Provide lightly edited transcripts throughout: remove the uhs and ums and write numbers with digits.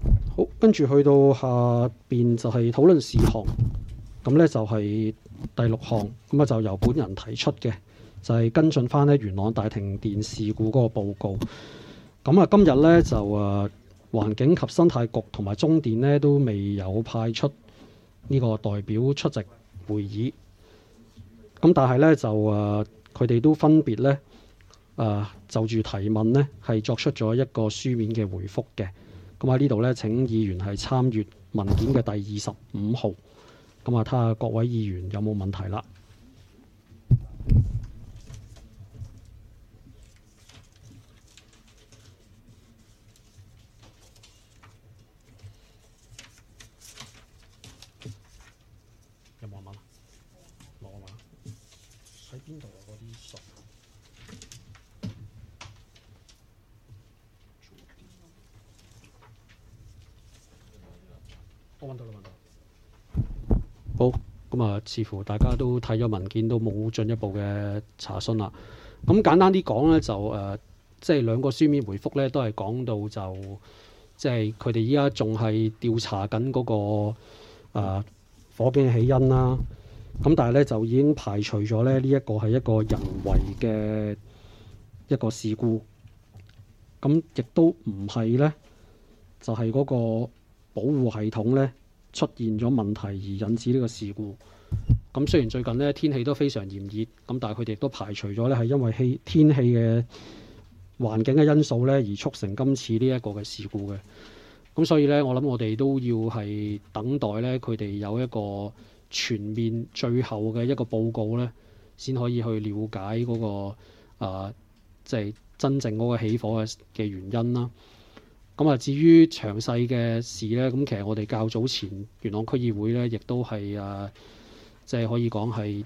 好，跟住去到下邊就係討論事項，咁咧就係第6項，咁啊就由本人提出嘅，就係跟進翻咧元朗大停電事故嗰個報告。咁啊今日咧就環境及生態局同埋中電咧都未有派出呢個代表出席會議，咁但係咧就佢哋都分別咧就住提問咧係作出咗一個書面嘅回覆嘅。咁喺呢度咧請議員係參閱文件嘅第25號，咁啊睇下各位議員有冇問題啦。有冇問啊？冇啊嘛？喺邊度啊？嗰啲信我揾到啦，揾到。好，咁啊，似乎大家都睇咗文件，都冇進一步嘅查詢啦。咁簡單啲講咧，就即係兩個書面回覆咧，都係講到就即係佢哋依家仲係調查緊嗰個火警起因啦。咁但係咧就已經排除咗咧呢一個係一個人為嘅一個事故，咁亦都唔係咧就係嗰個保護系統咧出現咗問題而引致呢個事故。咁雖然最近咧天氣都非常炎熱，咁但係佢哋亦都排除咗咧係因為天氣嘅環境嘅因素咧而促成今次呢一個嘅事故嘅。咁所以咧，我諗我哋都要係等待咧佢哋有一個全面最後嘅一個報告咧，先可以去了解嗰個即係真正嗰個起火嘅原因啦。咁啊，至於詳細嘅事咧，咁其實我哋較早前元朗區議會咧，亦都係即係可以講係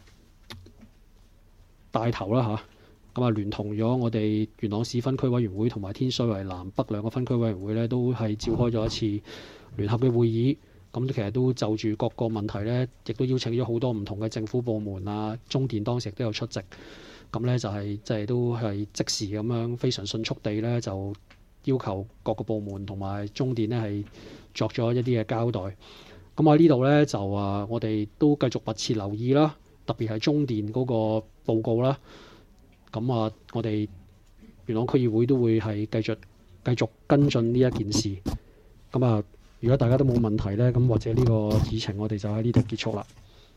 帶頭啦嚇。咁啊，聯同咗我哋元朗市分區委員會同埋天水圍南北兩個分區委員會咧，都係召開咗一次聯合嘅會議。咁其實都就住各個問題咧，亦都邀請咗好多唔同嘅政府部門啊，中電當時都有出席。咁咧就係即係都係即時咁樣非常迅速地咧，就要求各個部門同埋中電咧係作咗一啲嘅交代。咁喺呢度咧就我哋都繼續密切留意啦，特別係中電嗰個報告啦。咁我哋元朗區議會都會係繼續跟進呢一件事。咁如果大家都冇問題咧，咁或者呢個議程我哋就喺呢度結束啦。